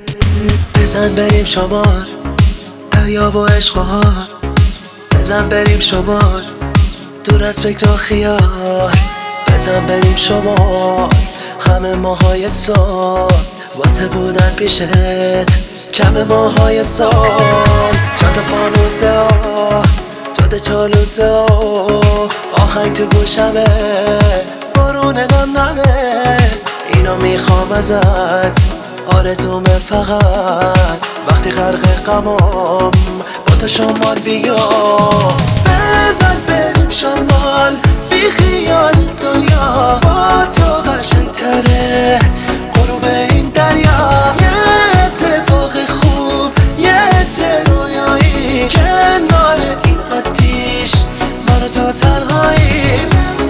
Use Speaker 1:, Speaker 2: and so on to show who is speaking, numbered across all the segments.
Speaker 1: بزن بریم شمال، دریا و عشق و حال. بزن بریم شمال، دور از فکر و خیال. بزن بریم شمال، همه ماهای سال واسه بودن پیشت کم ماهای سال. چند فانوسه ها، جاده چالوسه ها، آهنگ تو گوشمه، بارون نمه. اینو میخوام ازت، آرزومه فقط وقتی غرق غمام با تو شمال بیام. بزن بریم شمال، بی خیال دنیا با تو قشنگتره. غروب این دریا یه اتفاق خوب، یه حس رویایی کنار این آتیش، من و تو تنهاییم.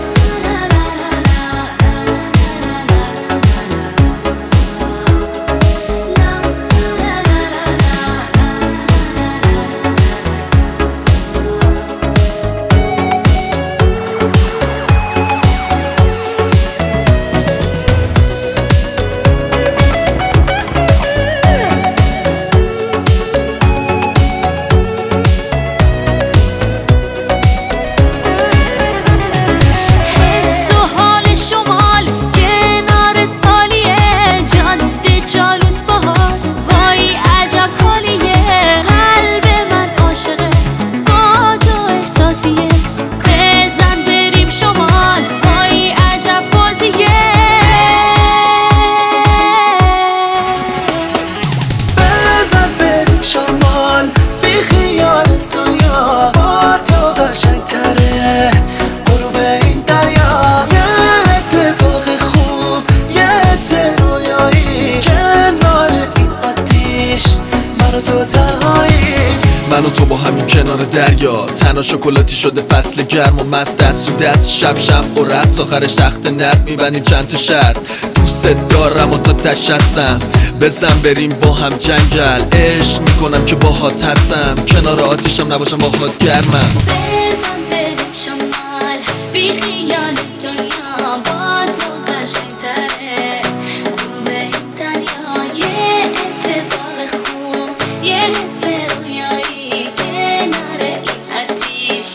Speaker 2: من و تو با همین کنار دریا، تنها شکلاتی شده فصل گرم و مست دست تو دست، شب شمع و رقص، آخرش تخت نرد میبنیم چند تا شرط. دوست دارم و تا تشستم، بزن بریم با هم جنگل. عشق میکنم که باهات هستم، کنار آتیشم نباشم باهات گرمم.
Speaker 3: بزن بریم شمال، بی خیال دنیا با تو قشنگتره. غروب این دریا یه اتفاق خوب، یه حس رویایی کنار این آتیش،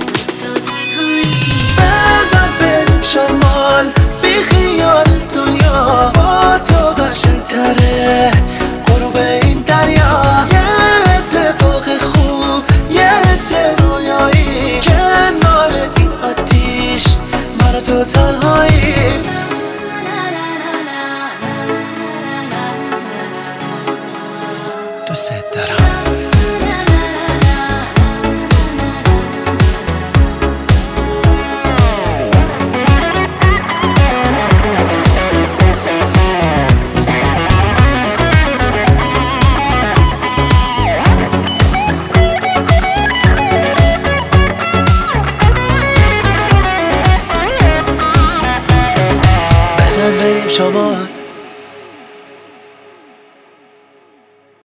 Speaker 3: تو تنهایی.
Speaker 1: بزن بریم شمال، بی خیال دنیا با تو قشنگتره. غروب این دریا یه اتفاق خوب، یه حس رویایی کنار این آتیش، من و تو تنهایی. دوست دارم. بزن بریم شمال،